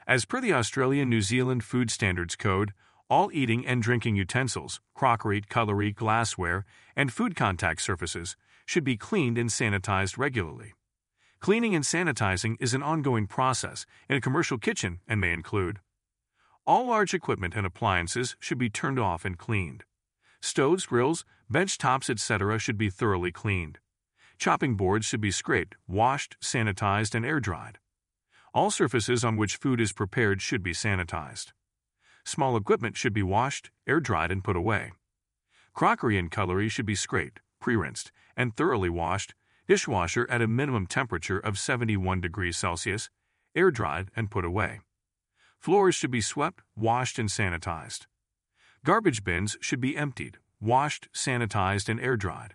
As per the Australian-New Zealand Food Standards Code, all eating and drinking utensils, crockery, cutlery, glassware, and food contact surfaces should be cleaned and sanitized regularly. Cleaning and sanitizing is an ongoing process in a commercial kitchen and may include: all large equipment and appliances should be turned off and cleaned. Stoves, grills, bench tops, etc. should be thoroughly cleaned. Chopping boards should be scraped, washed, sanitized, and air-dried. All surfaces on which food is prepared should be sanitized. Small equipment should be washed, air-dried, and put away. Crockery and cutlery should be scraped, pre-rinsed, and thoroughly washed, dishwasher at a minimum temperature of 71 degrees Celsius, air-dried, and put away. Floors should be swept, washed, and sanitized. Garbage bins should be emptied, washed, sanitized, and air-dried.